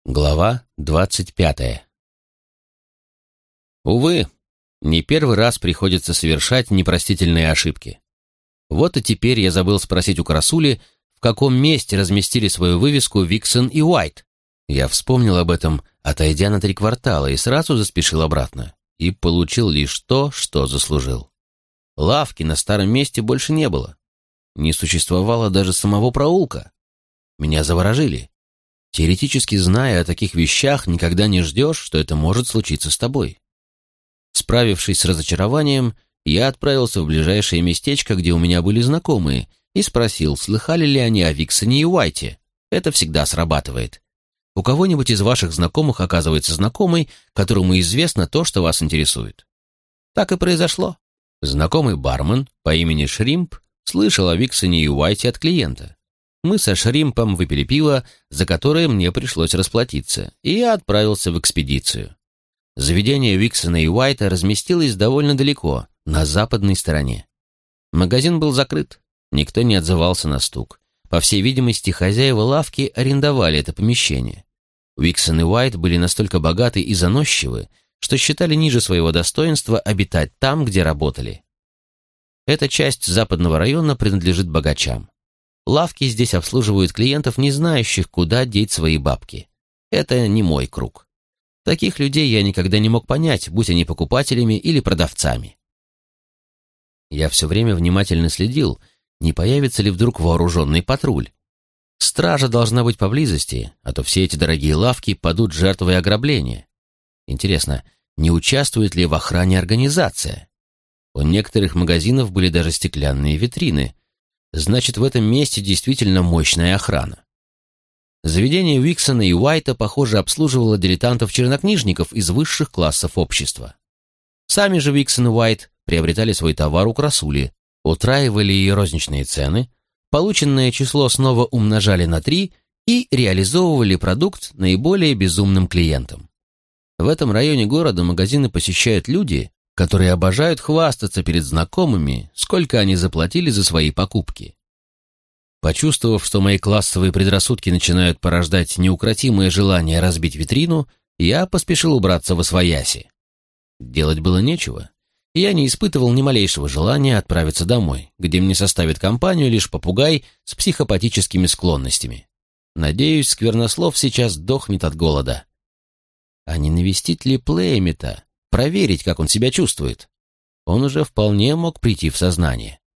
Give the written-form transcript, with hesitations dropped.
Глава 25. Увы, не первый раз приходится совершать непростительные ошибки. Вот и теперь я забыл спросить у Красули, в каком месте разместили свою вывеску Виксон и Уайт. Я вспомнил об этом, отойдя на 3 квартала, и сразу заспешил обратно. И получил лишь то, что заслужил. Лавки на старом месте больше не было. Не существовало даже самого проулка. Меня заворожили. Теоретически, зная о таких вещах, никогда не ждешь, что это может случиться с тобой. Справившись с разочарованием, я отправился в ближайшее местечко, где у меня были знакомые, и спросил, слыхали ли они о Виксоне и Уайте. Это всегда срабатывает. У кого-нибудь из ваших знакомых оказывается знакомый, которому известно то, что вас интересует. Так и произошло. Знакомый бармен по имени Шримп слышал о Виксоне и Уайте от клиента. Мы со Шримпом выпили пиво, за которое мне пришлось расплатиться, и я отправился в экспедицию. Заведение Виксона и Уайта разместилось довольно далеко, на западной стороне. Магазин был закрыт, никто не отзывался на стук. По всей видимости, хозяева лавки арендовали это помещение. Виксон и Уайт были настолько богаты и заносчивы, что считали ниже своего достоинства обитать там, где работали. Эта часть западного района принадлежит богачам. Лавки здесь обслуживают клиентов, не знающих, куда деть свои бабки. Это не мой круг. Таких людей я никогда не мог понять, будь они покупателями или продавцами. Я все время внимательно следил, не появится ли вдруг вооруженный патруль. Стража должна быть поблизости, а то все эти дорогие лавки падут жертвой ограбления. Интересно, не участвует ли в охране организация? У некоторых магазинов были даже стеклянные витрины. Значит, в этом месте действительно мощная охрана. Заведение Виксона и Уайта, похоже, обслуживало дилетантов-чернокнижников из высших классов общества. Сами же Виксон и Уайт приобретали свой товар у Красули, утраивали ее розничные цены, полученное число снова умножали на 3 и реализовывали продукт наиболее безумным клиентам. В этом районе города магазины посещают люди, которые обожают хвастаться перед знакомыми, сколько они заплатили за свои покупки. Почувствовав, что мои классовые предрассудки начинают порождать неукротимое желание разбить витрину, я поспешил убраться восвояси. Делать было нечего, и я не испытывал ни малейшего желания отправиться домой, где мне составит компанию лишь попугай с психопатическими склонностями. Надеюсь, Сквернослов сейчас дохнет от голода. А не навестить ли Плеймита? Проверить, как он себя чувствует. Он уже вполне мог прийти в сознание.